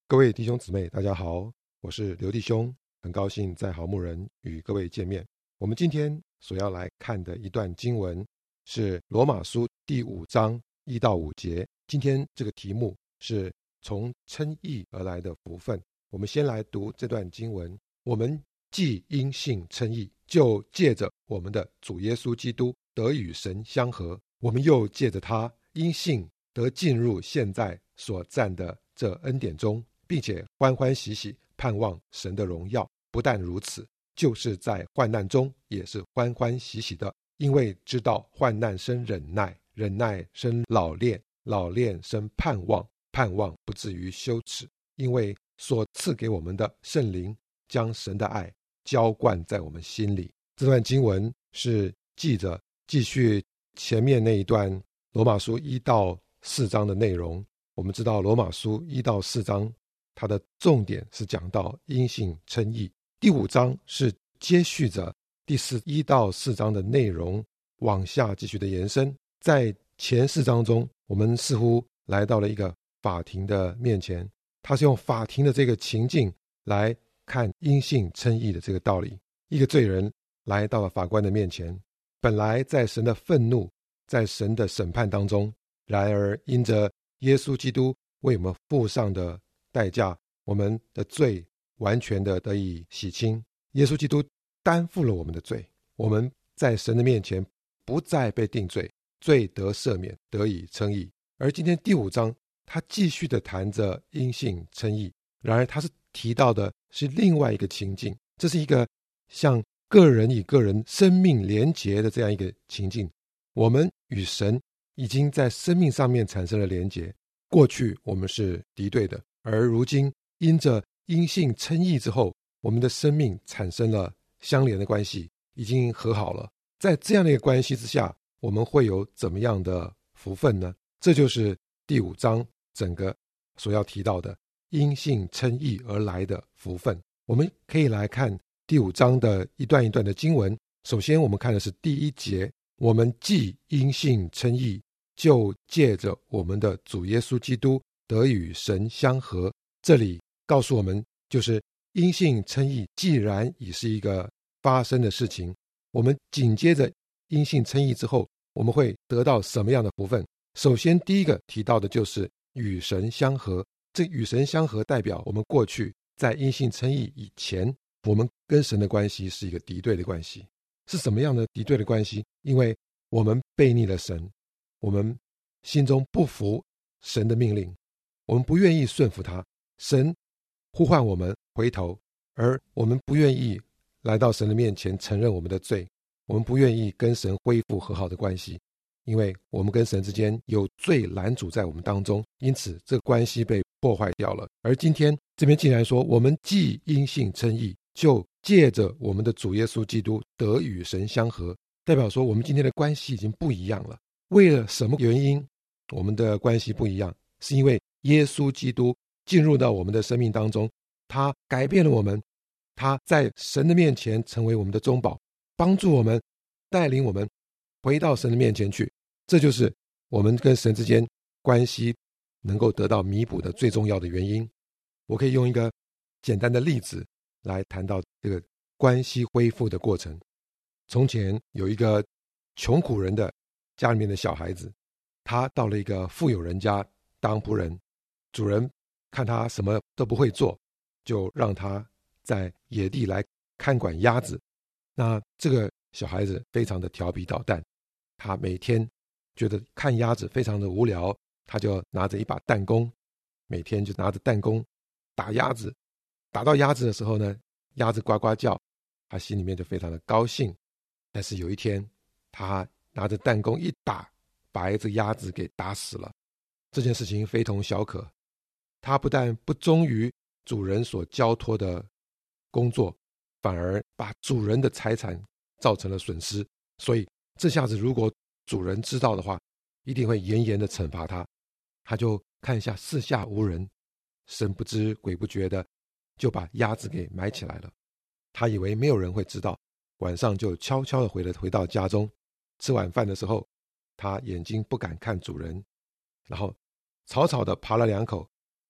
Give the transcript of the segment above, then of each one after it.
各位弟兄姊妹大家好，我是刘弟兄，很高兴在好牧人与各位见面。我们今天所要来看的一段经文是罗马书第5章1到5节。今天这个题目是从称义而来的福分。我们先来读这段经文。我们既因信称义，就借着我们的主耶稣基督得与神相合，我们又借着他因信得进入现在所占的这恩典中，并且欢欢喜喜盼望神的荣耀。不但如此，就是在患难中也是欢欢喜喜的，因为知道患难生忍耐，忍耐生老练，老练生盼望，盼望不至于羞耻，因为所赐给我们的圣灵将神的爱浇灌在我们心里。这段经文是记着继续前面那一段罗马书1到4章的内容。我们知道罗马书1到4章它的重点是讲到因信称义，第5章是接续着第1到4章的内容往下继续的延伸。在前4章中，我们似乎来到了一个法庭的面前，他是用法庭的这个情境来看因信称义的这个道理。一个罪人来到了法官的面前，本来在神的愤怒，在神的审判当中，然而因着耶稣基督为我们付上的代价，我们的罪完全的得以洗清。耶稣基督担负了我们的罪，我们在神的面前不再被定罪，罪得赦免，得以称义。而今天第5章他继续的谈着因信称义，然而他是提到的是另外一个情境，这是一个像个人与个人生命连结的这样一个情境。我们与神已经在生命上面产生了连结，过去我们是敌对的，而如今因着因信称义之后，我们的生命产生了相连的关系，已经和好了。在这样的一个关系之下，我们会有怎么样的福分呢？这就是第5章整个所要提到的因信称义而来的福分。我们可以来看第5章的一段一段的经文。首先我们看的是第1节，我们既因信称义，就借着我们的主耶稣基督得与神相合。这里告诉我们，就是因信称义既然已是一个发生的事情，我们紧接着因信称义之后，我们会得到什么样的福分？首先第一个提到的就是与神相合。这与神相合代表我们过去在因信称义以前，我们跟神的关系是一个敌对的关系。是什么样的敌对的关系？因为我们背逆了神，我们心中不服神的命令，我们不愿意顺服他。神呼唤我们回头，而我们不愿意来到神的面前承认我们的罪，我们不愿意跟神恢复和好的关系，因为我们跟神之间有罪拦阻在我们当中，因此这个关系被破坏掉了。而今天这边竟然说，我们既因信称义，就借着我们的主耶稣基督得与神相合，代表说我们今天的关系已经不一样了。为了什么原因我们的关系不一样？是因为耶稣基督进入到我们的生命当中，他改变了我们，他在神的面前成为我们的中保，帮助我们，带领我们回到神的面前去。这就是我们跟神之间关系能够得到弥补的最重要的原因。我可以用一个简单的例子来谈到这个关系恢复的过程。从前有一个穷苦人的家里面的小孩子，他到了一个富有人家当仆人，主人看他什么都不会做，就让他在野地来看管鸭子。那这个小孩子非常的调皮捣蛋，他每天觉得看鸭子非常的无聊，他就拿着一把弹弓，每天就拿着弹弓打鸭子。打到鸭子的时候呢，鸭子呱呱叫，他心里面就非常的高兴。但是有一天，他拿着弹弓一打，把一只鸭子给打死了。这件事情非同小可，他不但不忠于主人所交托的工作，反而把主人的财产造成了损失。所以这下子如果主人知道的话，一定会严严的惩罚他。他就看一下四下无人，神不知鬼不觉的就把鸭子给埋起来了。他以为没有人会知道，晚上就悄悄的回到家中。吃晚饭的时候，他眼睛不敢看主人，然后草草的扒了2口，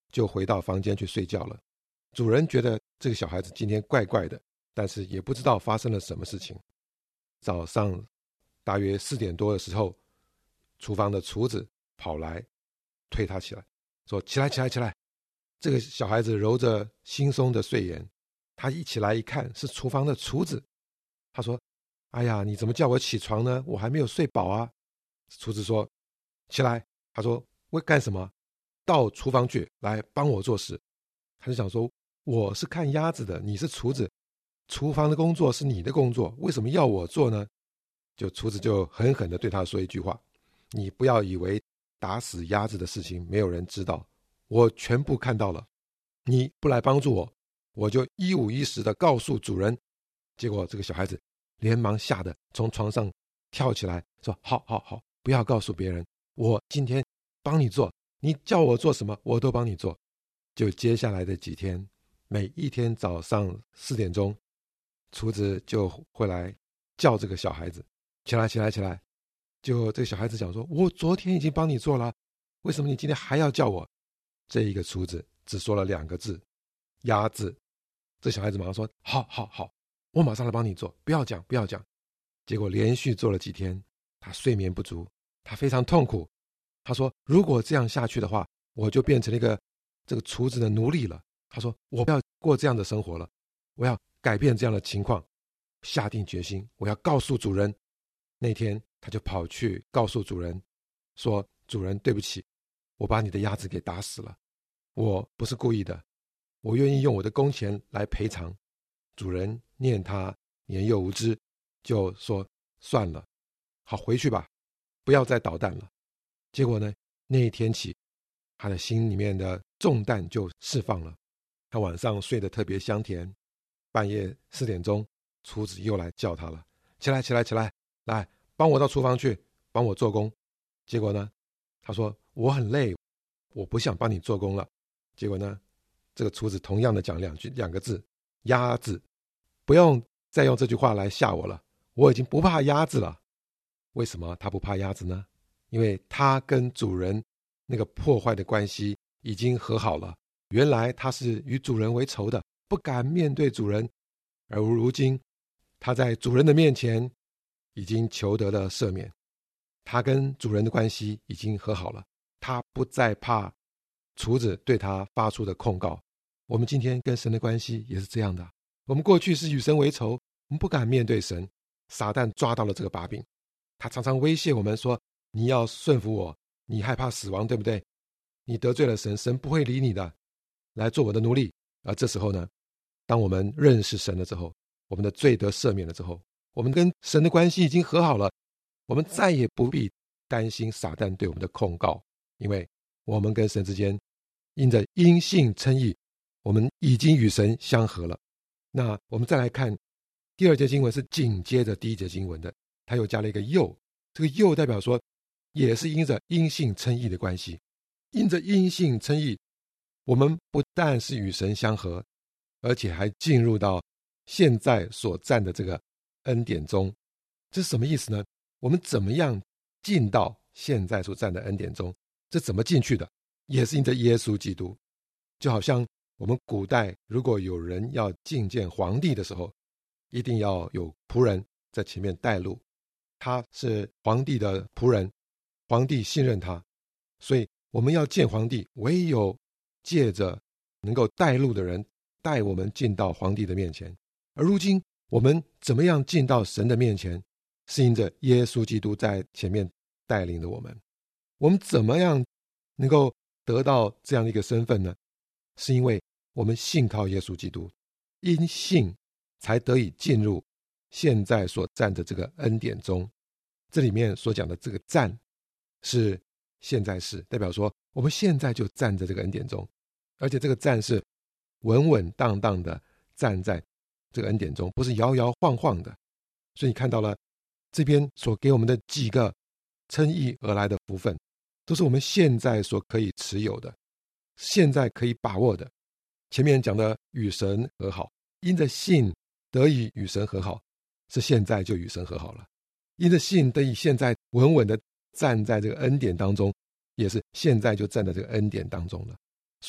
就回到房间去睡觉了。主人觉得这个小孩子今天怪怪的，但是也不知道发生了什么事情。早上大约4点多的时候，厨房的厨子跑来推他起来，说起来起来起来。这个小孩子揉着惺忪的睡颜，他一起来一看是厨房的厨子，他说哎呀，你怎么叫我起床呢？我还没有睡饱啊。厨子说起来，他说为干什么？到厨房去，来帮我做事。他就想说，我是看鸭子的，你是厨子，厨房的工作是你的工作，为什么要我做呢？厨子就狠狠地对他说一句话，你不要以为打死鸭子的事情没有人知道，我全部看到了，你不来帮助我，我就一五一十地告诉主人。结果这个小孩子连忙吓得从床上跳起来，说好好好，不要告诉别人，我今天帮你做，你叫我做什么我都帮你做。就接下来的几天，每一天早上4点钟，厨子就会来叫这个小孩子起来起来起来。就这个小孩子讲说，我昨天已经帮你做了，为什么你今天还要叫我？这一个厨子只说了2个字，鸭子。这小孩子马上说好好好，我马上来帮你做，不要讲不要讲。结果连续做了几天，他睡眠不足，他非常痛苦。他说如果这样下去的话，我就变成了一个这个厨子的奴隶了。他说我不要过这样的生活了，我要改变这样的情况，下定决心我要告诉主人。那天他就跑去告诉主人，说主人对不起，我把你的鸭子给打死了，我不是故意的，我愿意用我的工钱来赔偿。主人念他年幼无知，就说算了，好，回去吧，不要再捣蛋了。结果呢，那一天起，他的心里面的重担就释放了，他晚上睡得特别香甜。半夜4点钟，厨子又来叫他了，起来起来起来，来帮我到厨房去，帮我做工。结果呢，他说我很累，我不想帮你做工了。结果呢，这个厨子同样的讲2个字，鸭子。不用再用这句话来吓我了，我已经不怕鸭子了。为什么他不怕鸭子呢？因为他跟主人那个破坏的关系已经和好了。原来他是与主人为仇的，不敢面对主人，而如今他在主人的面前已经求得了赦免，他跟主人的关系已经和好了，他不再怕厨子对他发出的控告。我们今天跟神的关系也是这样的，我们过去是与神为仇，我们不敢面对神，撒旦抓到了这个把柄，他常常威胁我们说，你要顺服我，你害怕死亡对不对？你得罪了神，神不会理你的，来做我的奴隶。而这时候呢，当我们认识神了之后，我们的罪得赦免了之后，我们跟神的关系已经和好了，我们再也不必担心撒旦对我们的控告，因为我们跟神之间因着因信称义，我们已经与神相合了。那我们再来看第2节经文，是紧接着第1节经文的，它又加了一个又，这个又代表说也是因着因信称义的关系。因着因信称义，我们不但是与神相合，而且还进入到现在所占的这个恩典中。这是什么意思呢？我们怎么样进到现在所占的恩典中？这怎么进去的？也是因着耶稣基督。就好像我们古代如果有人要觐见皇帝的时候，一定要有仆人在前面带路，他是皇帝的仆人，皇帝信任他，所以我们要见皇帝，唯有借着能够带路的人带我们进到皇帝的面前。而如今我们怎么样进到神的面前，是因着耶稣基督在前面带领着我们。我们怎么样能够得到这样的一个身份呢？是因为我们信靠耶稣基督，因信才得以进入现在所站的这个恩典中。这里面所讲的这个站是现在式，代表说我们现在就站在这个恩典中，而且这个站是稳稳当当的站在这个恩典中，不是摇摇晃晃的。所以你看到了这边所给我们的几个称义而来的福分，都是我们现在所可以持有的，现在可以把握的。前面讲的与神和好，因着信得以与神和好，是现在就与神和好了。因着信得以现在稳稳的站在这个恩典当中，也是现在就站在这个恩典当中了。所以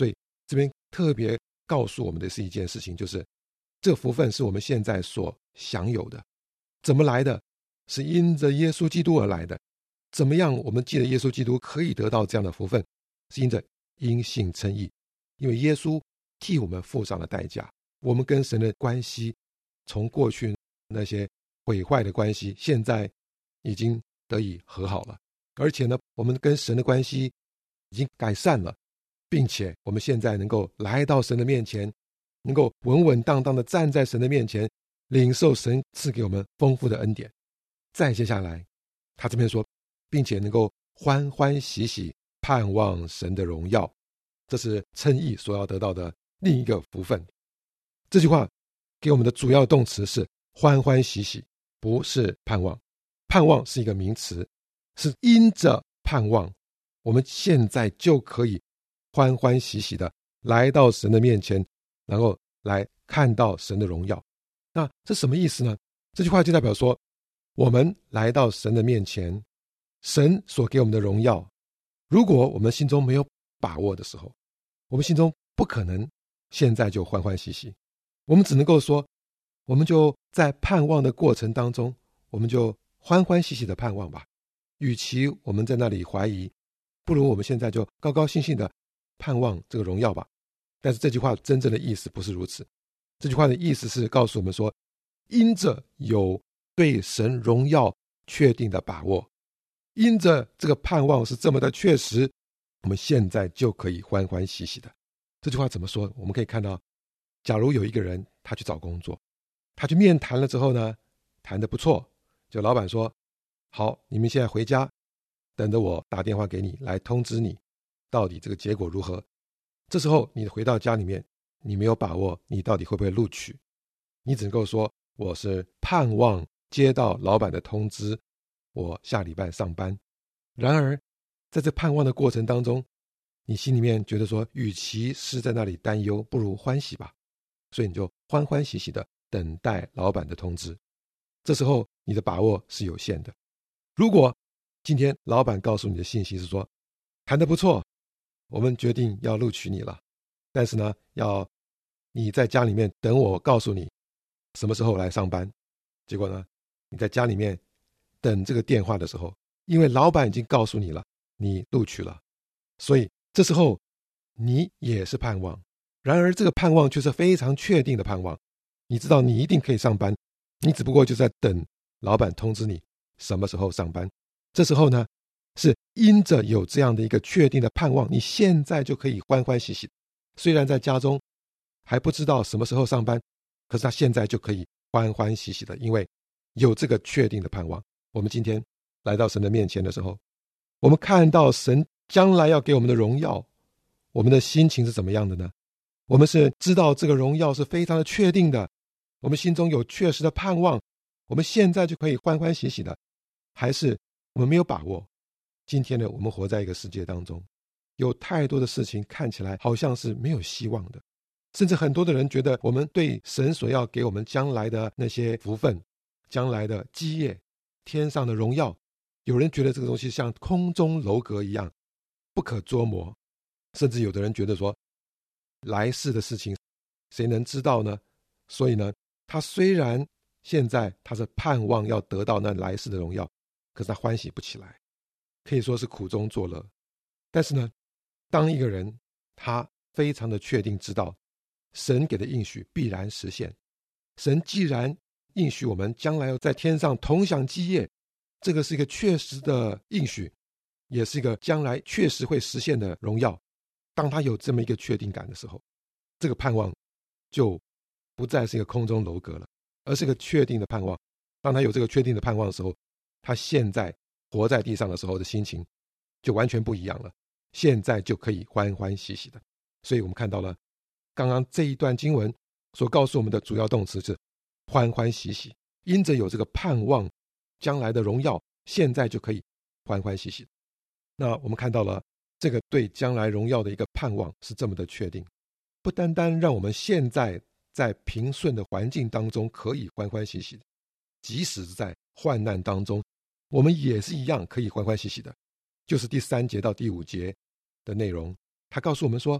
这边特别告诉我们的是一件事情，就是这个福分是我们现在所享有的。怎么来的？是因着耶稣基督而来的。怎么样我们记得耶稣基督可以得到这样的福分？是因信称义，因为耶稣替我们付上了代价，我们跟神的关系从过去那些毁坏的关系，现在已经得以和好了。而且呢，我们跟神的关系已经改善了，并且我们现在能够来到神的面前，能够稳稳当当的站在神的面前，领受神赐给我们丰富的恩典。再接下来他这边说，并且能够欢欢喜喜盼望神的荣耀，这是称义所要得到的另一个福分。这句话给我们的主要动词是欢欢喜喜，不是盼望。盼望是一个名词，是因着盼望，我们现在就可以欢欢喜喜的来到神的面前，然后来看到神的荣耀。那这什么意思呢？这句话就代表说，我们来到神的面前，神所给我们的荣耀，如果我们心中没有把握的时候，我们心中不可能现在就欢欢喜喜。我们只能够说，我们就在盼望的过程当中，我们就欢欢喜喜的盼望吧。与其我们在那里怀疑，不如我们现在就高高兴兴的盼望这个荣耀吧。但是这句话真正的意思不是如此。这句话的意思是告诉我们说，因着有对神荣耀确定的把握，因着这个盼望是这么的确实，我们现在就可以欢欢喜喜的。这句话怎么说？我们可以看到，假如有一个人他去找工作，他去面谈了之后呢，谈得不错，就老板说，好，你们现在回家，等着我打电话给你来通知你到底这个结果如何。这时候你回到家里面，你没有把握你到底会不会录取，你只能够说，我是盼望接到老板的通知，我下礼拜上班。然而在这盼望的过程当中，你心里面觉得说，与其是在那里担忧，不如欢喜吧，所以你就欢欢喜喜的等待老板的通知。这时候你的把握是有限的。如果今天老板告诉你的信息是说，谈得不错，我们决定要录取你了，但是呢，要你在家里面等我告诉你什么时候来上班。结果呢，你在家里面等这个电话的时候，因为老板已经告诉你了，你录取了，所以这时候你也是盼望。然而这个盼望却是非常确定的盼望，你知道你一定可以上班，你只不过就在等老板通知你什么时候上班。这时候呢，是因着有这样的一个确定的盼望，你现在就可以欢欢喜喜。虽然在家中还不知道什么时候上班，可是他现在就可以欢欢喜喜的，因为有这个确定的盼望。我们今天来到神的面前的时候，我们看到神将来要给我们的荣耀，我们的心情是怎么样的呢？我们是知道这个荣耀是非常的确定的，我们心中有确实的盼望，我们现在就可以欢欢喜喜的，还是我们没有把握？今天呢，我们活在一个世界当中，有太多的事情看起来好像是没有希望的，甚至很多的人觉得我们对神所要给我们将来的那些福分，将来的基业，天上的荣耀，有人觉得这个东西像空中楼阁一样不可捉摸，甚至有的人觉得说，来世的事情谁能知道呢？所以呢，他虽然现在他是盼望要得到那来世的荣耀，可是他欢喜不起来，可以说是苦中作乐。但是呢，当一个人他非常的确定知道神给的应许必然实现，神既然应许我们将来要在天上同享基业，这个是一个确实的应许，也是一个将来确实会实现的荣耀。当他有这么一个确定感的时候，这个盼望就不再是一个空中楼阁了，而是一个确定的盼望。当他有这个确定的盼望的时候，他现在活在地上的时候的心情就完全不一样了，现在就可以欢欢喜喜的。所以我们看到了刚刚这一段经文所告诉我们的主要动词是欢欢喜喜，因着有这个盼望将来的荣耀，现在就可以欢欢喜喜。那我们看到了这个对将来荣耀的一个盼望是这么的确定，不单单让我们现在在平顺的环境当中可以欢欢喜喜的，即使是在患难当中，我们也是一样可以欢欢喜喜的。就是第3节到第5节的内容，他告诉我们说，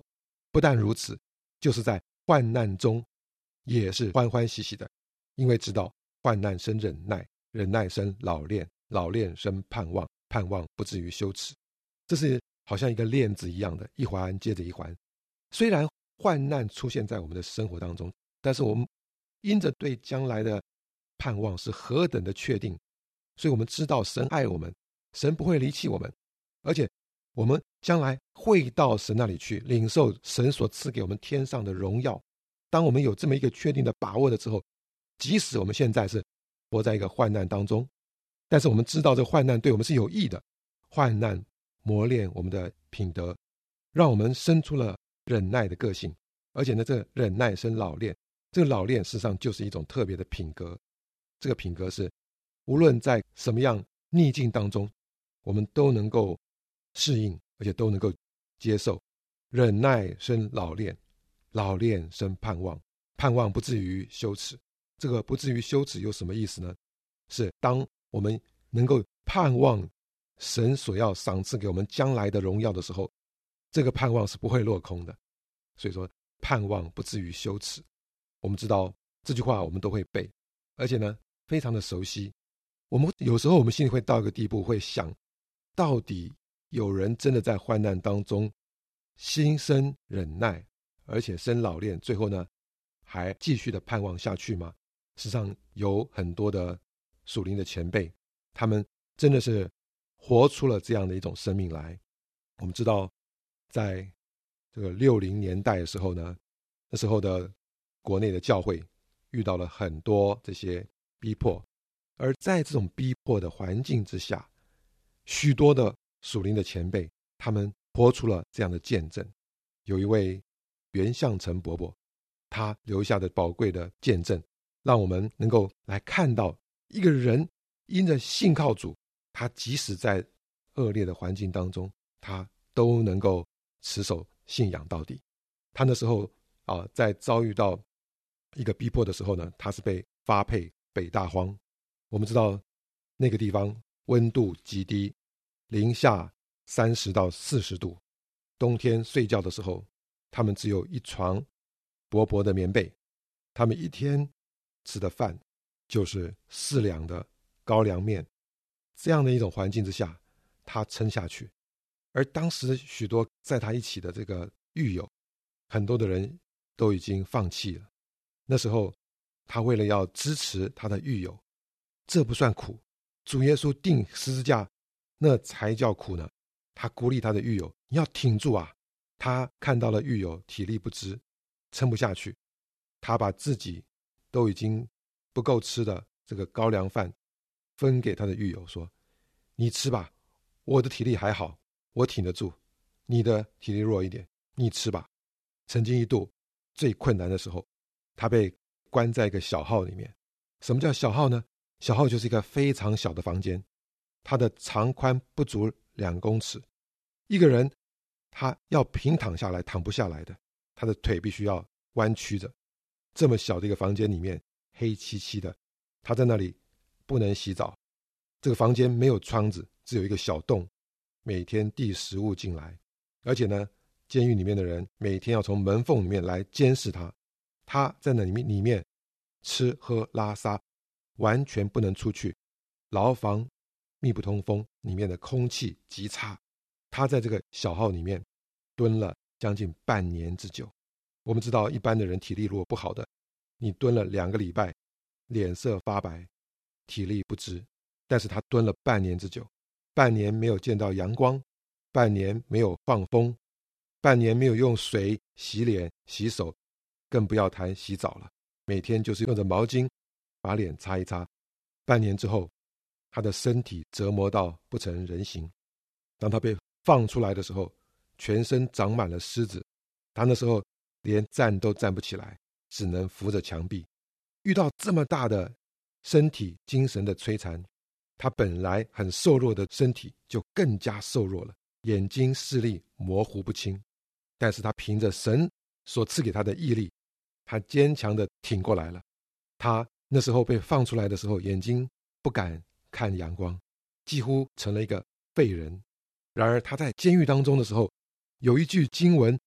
不但如此，就是在患难中也是欢欢喜喜的，因为知道患难生忍耐，忍耐生老练，老练生盼望，盼望不至于羞耻。这是好像一个链子一样的，一环接着一环。虽然患难出现在我们的生活当中，但是我们因着对将来的盼望是何等的确定，所以我们知道神爱我们，神不会离弃我们，而且我们将来会到神那里去领受神所赐给我们天上的荣耀。当我们有这么一个确定的把握的时候，即使我们现在是活在一个患难当中，但是我们知道这患难对我们是有益的，患难磨练我们的品德，让我们生出了忍耐的个性，而且呢，这个忍耐生老练，这个老练事实上就是一种特别的品格。这个品格是无论在什么样逆境当中，我们都能够适应，而且都能够接受。忍耐生老练，老练生盼望，盼望不至于羞耻。这个不至于羞耻有什么意思呢？是当我们能够盼望神所要赏赐给我们将来的荣耀的时候，这个盼望是不会落空的。所以说盼望不至于羞耻，我们知道这句话我们都会背，而且呢非常的熟悉。我们有时候我们心里会到一个地步，会想，到底有人真的在患难当中心生忍耐，而且生老练，最后呢还继续的盼望下去吗？事实上有很多的属灵的前辈，他们真的是活出了这样的一种生命来。我们知道在这个60年代的时候呢，那时候的国内的教会遇到了很多这些逼迫，而在这种逼迫的环境之下，许多的属灵的前辈他们活出了这样的见证。有一位袁相成伯伯，他留下的宝贵的见证，让我们能够来看到一个人因着信靠主，他即使在恶劣的环境当中，他都能够持守信仰到底。他那时候在遭遇到一个逼迫的时候呢，他是被发配北大荒。我们知道那个地方温度极低，零下30到40度，冬天睡觉的时候，他们只有一床薄薄的棉被，他们一天吃的饭就是4两的高粱面。这样的一种环境之下，他撑下去。而当时许多在他一起的这个狱友，很多的人都已经放弃了。那时候他为了要支持他的狱友，这不算苦，主耶稣钉十字架那才叫苦呢。他鼓励他的狱友，你要挺住啊。他看到了狱友体力不支，撑不下去，他把自己都已经不够吃的这个高粱饭分给他的狱友，说，你吃吧，我的体力还好，我挺得住，你的体力弱一点，你吃吧。曾经一度最困难的时候，他被关在一个小号里面。什么叫小号呢？小号就是一个非常小的房间，它的长宽不足2公尺，一个人他要平躺下来躺不下来的，他的腿必须要弯曲着。这么小的一个房间里面，黑漆漆的，他在那里不能洗澡，这个房间没有窗子，只有一个小洞，每天递食物进来，而且呢监狱里面的人每天要从门缝里面来监视他，他在那里面吃喝拉撒完全不能出去，牢房密不通风，里面的空气极差。他在这个小号里面蹲了将近半年之久。我们知道一般的人体力如果不好的，你蹲了2个礼拜，脸色发白，体力不支。但是他蹲了半年之久，半年没有见到阳光，半年没有放风，半年没有用水洗脸洗手，更不要谈洗澡了，每天就是用着毛巾把脸擦一擦。半年之后，他的身体折磨到不成人形。当他被放出来的时候，全身长满了虱子，他那时候连站都站不起来，只能扶着墙壁。遇到这么大的身体精神的摧残，他本来很瘦弱的身体就更加瘦弱了，眼睛视力模糊不清。但是他凭着神所赐给他的毅力，他坚强的挺过来了。他那时候被放出来的时候，眼睛不敢看阳光，几乎成了一个废人。然而他在监狱当中的时候，有一句经文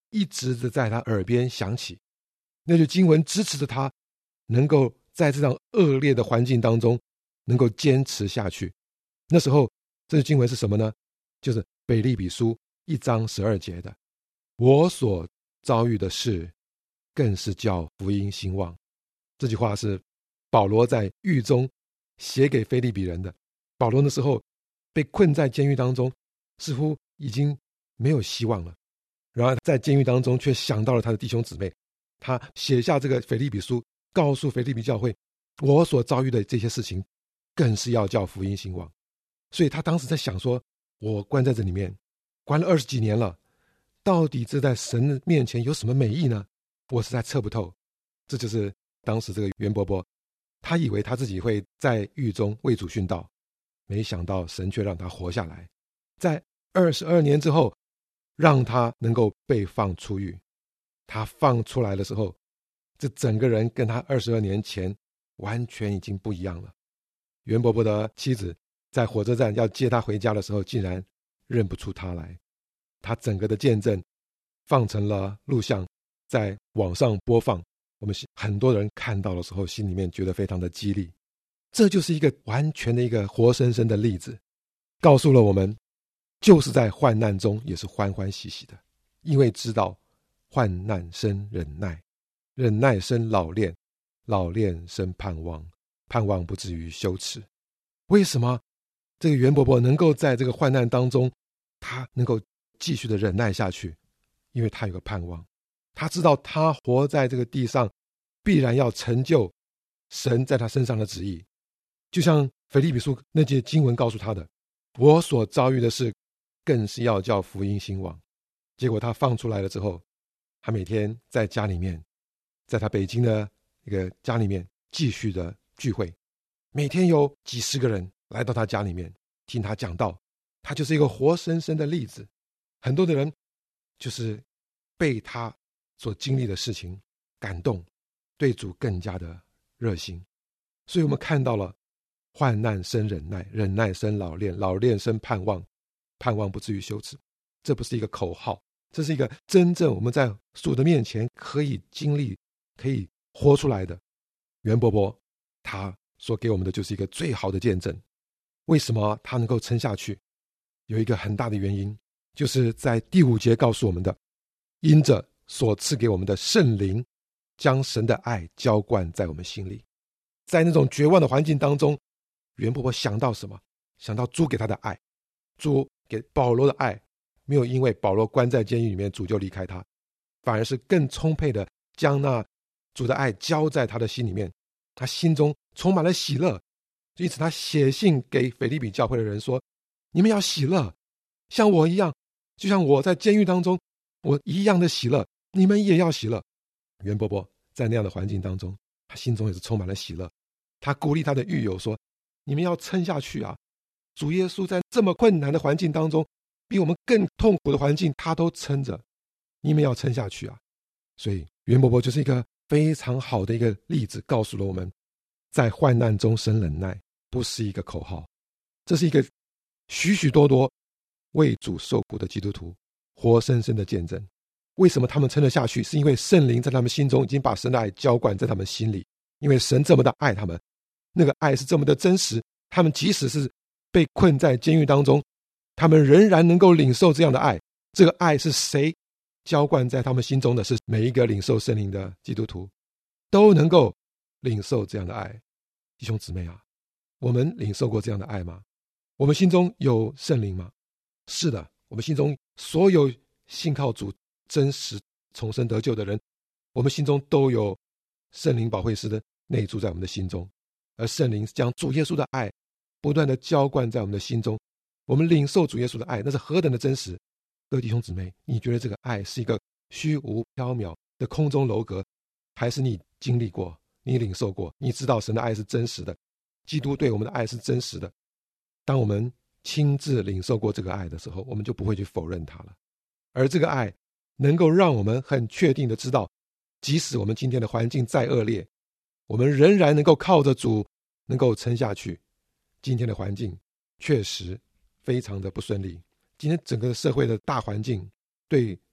一直的在他耳边响起，那句经文支持着他能够在这样恶劣的环境当中能够坚持下去。那时候这句经文是什么呢？就是腓立比书1章12节的，我所遭遇的事更是叫福音兴旺。这句话是保罗在狱中写给腓立比人的。保罗那时候被困在监狱当中，似乎已经没有希望了，然而在监狱当中却想到了他的弟兄姊妹，他写下这个腓立比书，告诉腓立比教会，我所遭遇的这些事情更是要叫福音兴旺。所以他当时在想说，我关在这里面关了20几年了，到底这在神面前有什么美意呢？我实在测不透。这就是当时这个袁伯伯，他以为他自己会在狱中为主殉道，没想到神却让他活下来，在22年之后让他能够被放出狱。他放出来的时候，这整个人跟他22年前完全已经不一样了。袁伯伯的妻子在火车站要接他回家的时候，竟然认不出他来。他整个的见证放成了录像，在网上播放，我们很多人看到的时候心里面觉得非常的激励。这就是一个完全的一个活生生的例子，告诉了我们就是在患难中也是欢欢喜喜的，因为知道患难生忍耐，忍耐生老练，老练生盼望，盼望不至于羞耻。为什么这个袁伯伯能够在这个患难当中他能够继续的忍耐下去？因为他有个盼望，他知道他活在这个地上必然要成就神在他身上的旨意。就像腓立比书那节经文告诉他的，我所遭遇的事更是要叫福音兴旺。结果他放出来了之后，他每天在家里面，在他北京的一个家里面继续的聚会，每天有几十个人来到他家里面听他讲道。他就是一个活生生的例子，很多的人就是被他所经历的事情感动，对主更加的热心。所以我们看到了患难生忍耐，忍耐生老练，老练生盼望，盼望不至于羞耻。这不是一个口号，这是一个真正我们在主的面前可以经历可以活出来的。袁伯伯他所给我们的就是一个最好的见证。为什么他能够撑下去？有一个很大的原因，就是在第5节告诉我们的，因着所赐给我们的圣灵将神的爱浇灌在我们心里。在那种绝望的环境当中，袁伯伯想到什么？想到主给他的爱，主给保罗的爱，没有因为保罗关在监狱里面主就离开他，反而是更充沛的将那主的爱浇在他的心里面，他心中充满了喜乐。因此他写信给腓立比教会的人说，你们要喜乐，像我一样，就像我在监狱当中我一样的喜乐，你们也要喜乐。袁伯伯在那样的环境当中，他心中也是充满了喜乐。他鼓励他的狱友说，你们要撑下去啊，主耶稣在这么困难的环境当中，比我们更痛苦的环境他都撑着，你们要撑下去啊。所以袁伯伯就是一个非常好的一个例子，告诉了我们在患难中生忍耐不是一个口号，这是一个许许多多为主受苦的基督徒活生生的见证。为什么他们撑得下去？是因为圣灵在他们心中已经把神的爱浇灌在他们心里，因为神这么的爱他们，那个爱是这么的真实，他们即使是被困在监狱当中，他们仍然能够领受这样的爱。这个爱是谁浇灌在他们心中的？是每一个领受圣灵的基督徒都能够领受这样的爱。弟兄姊妹啊，我们领受过这样的爱吗？我们心中有圣灵吗？是的，我们心中所有信靠主真实重生得救的人，我们心中都有圣灵保惠师的内住在我们的心中，而圣灵将主耶稣的爱不断的浇灌在我们的心中，我们领受主耶稣的爱，那是何等的真实。各位弟兄姊妹，你觉得这个爱是一个虚无缥缈的空中楼阁，还是你经历过，你领受过，你知道神的爱是真实的，基督对我们的爱是真实的？当我们亲自领受过这个爱的时候，我们就不会去否认它了。而这个爱能够让我们很确定的知道，即使我们今天的环境再恶劣，我们仍然能够靠着主能够撑下去。今天的环境确实非常的不顺利，今天整个社会的大环境对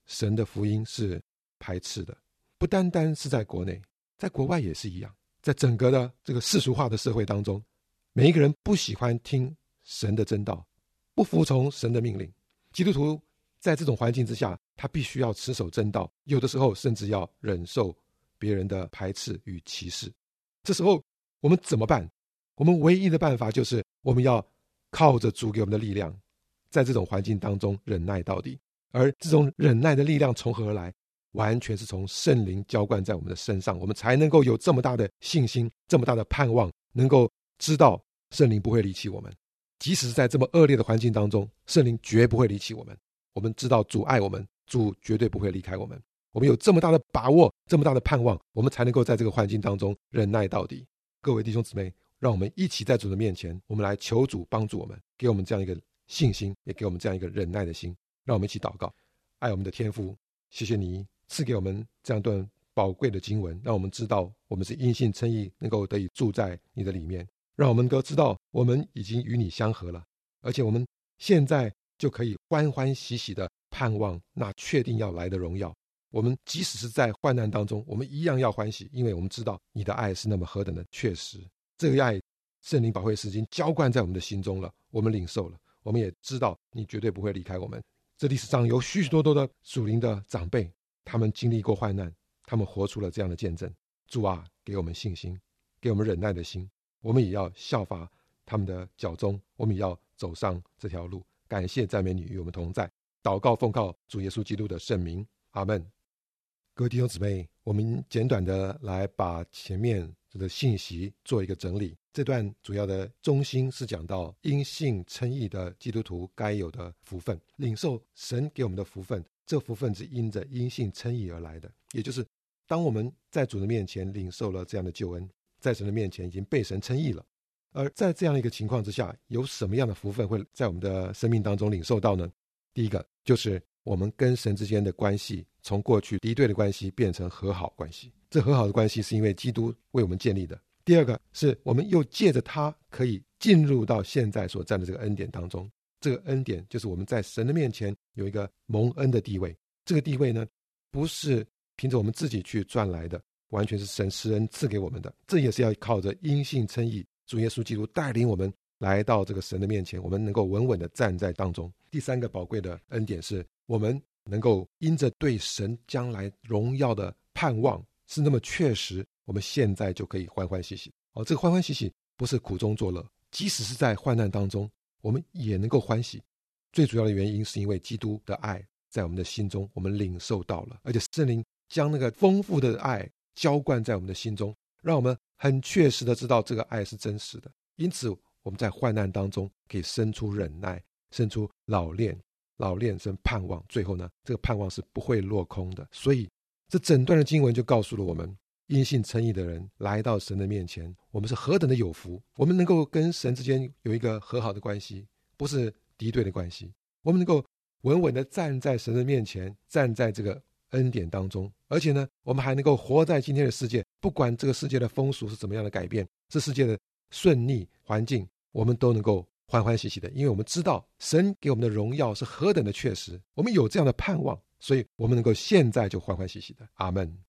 神的福音是排斥的，不单单是在国内，在国外也是一样。在整个的这个世俗化的社会当中，每一个人不喜欢听神的真道，不服从神的命令。基督徒在这种环境之下，他必须要持守真道，有的时候甚至要忍受别人的排斥与歧视。这时候我们怎么办？我们唯一的办法就是我们要靠着主给我们的力量，在这种环境当中忍耐到底。而这种忍耐的力量从何而来？完全是从圣灵浇灌在我们的身上，我们才能够有这么大的信心，这么大的盼望，能够知道圣灵不会离弃我们。即使是在这么恶劣的环境当中，圣灵绝不会离弃我们。我们知道主爱我们，主绝对不会离开我们。我们有这么大的把握，这么大的盼望，我们才能够在这个环境当中忍耐到底。各位弟兄姊妹，让我们一起在主的面前，我们来求主帮助我们，给我们这样一个信心，也给我们这样一个忍耐的心。让我们一起祷告。爱我们的天父，谢谢你赐给我们这样段宝贵的经文，让我们知道我们是因信称义，能够得以住在你的里面，让我们能够知道我们已经与你相合了，而且我们现在就可以欢欢喜喜的盼望那确定要来的荣耀。我们即使是在患难当中，我们一样要欢喜，因为我们知道你的爱是那么何等的确实。这个爱圣灵宝贵时间浇灌在我们的心中了，我们领受了，我们也知道你绝对不会离开我们。这历史上有许许多多的属灵的长辈，他们经历过患难，他们活出了这样的见证。主啊，给我们信心，给我们忍耐的心，我们也要效法他们的脚踪，我们也要走上这条路。感谢赞美你与我们同在，祷告奉靠主耶稣基督的圣名，阿们。各位弟兄姊妹，我们简短的来把前面这个信息做一个整理。这段主要的中心是讲到因信称义的基督徒该有的福分，领受神给我们的福分，这福分是因着因信称义而来的。也就是当我们在主的面前领受了这样的救恩，在神的面前已经被神称义了，而在这样一个情况之下，有什么样的福分会在我们的生命当中领受到呢？第一个就是我们跟神之间的关系从过去敌对的关系变成和好关系，这和好的关系是因为基督为我们建立的。第二个是我们又借着他可以进入到现在所占的这个恩典当中，这个恩典就是我们在神的面前有一个蒙恩的地位。这个地位呢，不是凭着我们自己去赚来的，完全是神施恩赐给我们的，这也是要靠着因信称义，主耶稣基督带领我们来到这个神的面前，我们能够稳稳的站在当中。第三个宝贵的恩典是我们能够因着对神将来荣耀的盼望是那么确实，我们现在就可以欢欢喜喜。这个欢欢喜喜不是苦中作乐，即使是在患难当中我们也能够欢喜。最主要的原因是因为基督的爱在我们的心中，我们领受到了，而且圣灵将那个丰富的爱浇灌在我们的心中，让我们很确实的知道这个爱是真实的。因此我们在患难当中可以生出忍耐，生出老练，老练生盼望，最后呢，这个盼望是不会落空的。所以这整段的经文就告诉了我们，因信称义的人来到神的面前，我们是何等的有福，我们能够跟神之间有一个和好的关系，不是敌对的关系，我们能够稳稳的站在神的面前，站在这个恩典当中，而且呢，我们还能够活在今天的世界，不管这个世界的风俗是怎么样的改变，这世界的顺逆环境，我们都能够欢欢喜喜的，因为我们知道神给我们的荣耀是何等的确实，我们有这样的盼望，所以我们能够现在就欢欢喜喜的。阿们。